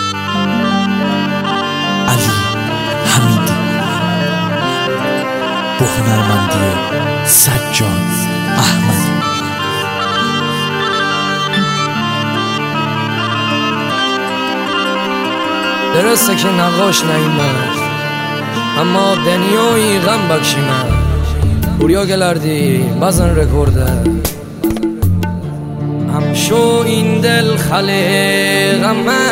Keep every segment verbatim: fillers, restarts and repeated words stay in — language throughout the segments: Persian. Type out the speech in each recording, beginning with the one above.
علی حمیدی با هنرمندی سجاد احمدی. درسته که نقاش نیمد ama deniyoyi gam bakşime buraya gelerdi bazen rekorde همشو این دل خلیقمه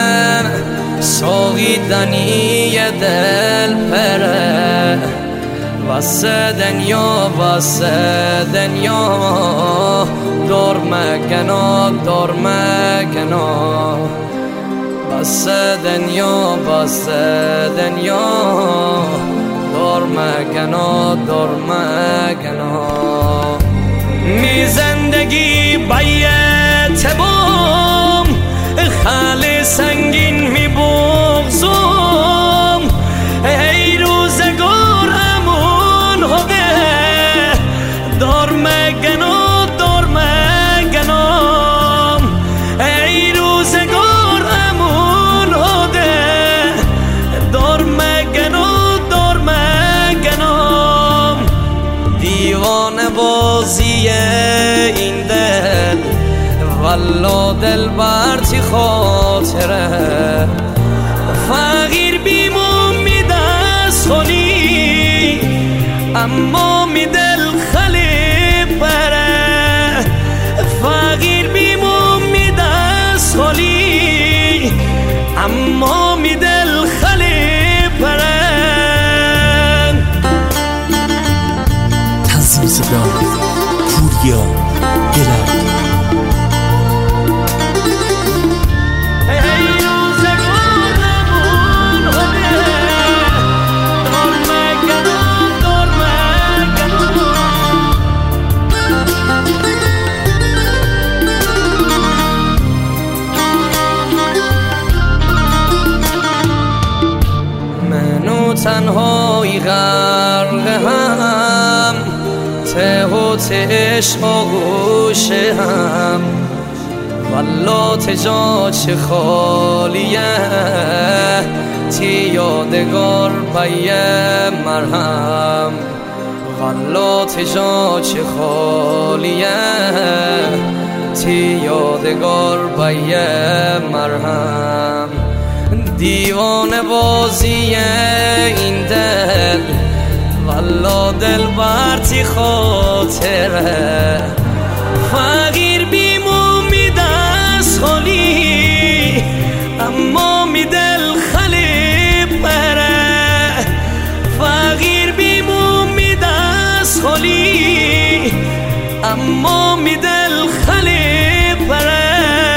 ساقی دنی دل پره واسه دنیا واسه دنیا دور مگنا دور مگنا واسه دنیا واسه دنیا دور مگنا دور مگنا می زندگی بیت بام خالی سنگین می بغزم ای روزگارمون هده دور مگنا دور مگنا ای روزگارمون هده دور مگنا دور مگنا دیوانه بازی این دل والا دل برتی خاطره فقیر بیم امید از خالی اما می دل خلی پره فقیر بیم امید از خالی اما می دل خلی پره. تنظیم صدا پوریا گلر تنهایی غرق هم ته و تش آغوشه هم والا تجا چه خالیه تی یادگار بیه مرهم والا تجا چه خالیه تی یادگار بیه مرهم دیوانه بازی این دل والا دل برتی خاطره فقیر بیم امید از خالی اما می دل خلی پره فقیر بیم امید از خالی اما می دل خلی پره.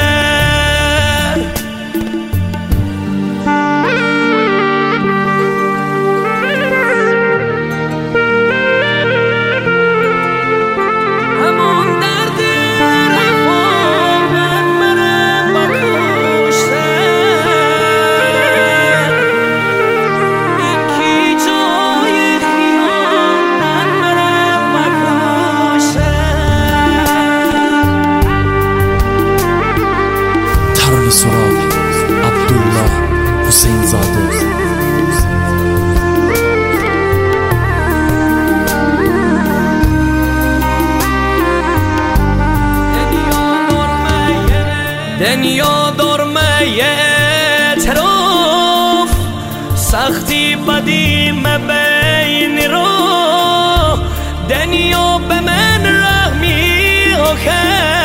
سراغ عبدالله حسین زاده دنیا درمه اعتراف سختی بدی مبین رو دنیا به من رحمی که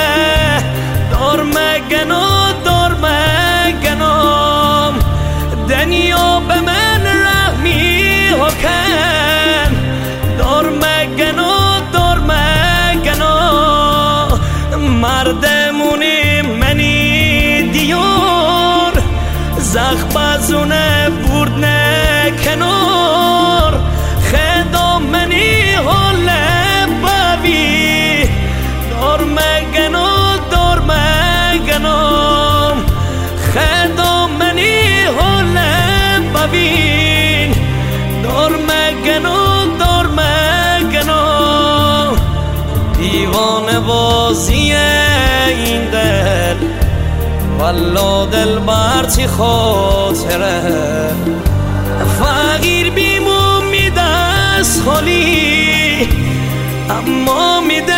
درمه گنا درمه گنام دنیا به من رحمی کن درمه گنا درمه گنا مردمونی منی دیار زخ بازونه برد نه کنار خدا منی حال بابی درمه گنا درمه گنام خدا منی حال بابی درمه گنا درمه گنا دیوانه بازی این دل والا دل بر چی خاطره فقیر بیم امید از خالی اما میده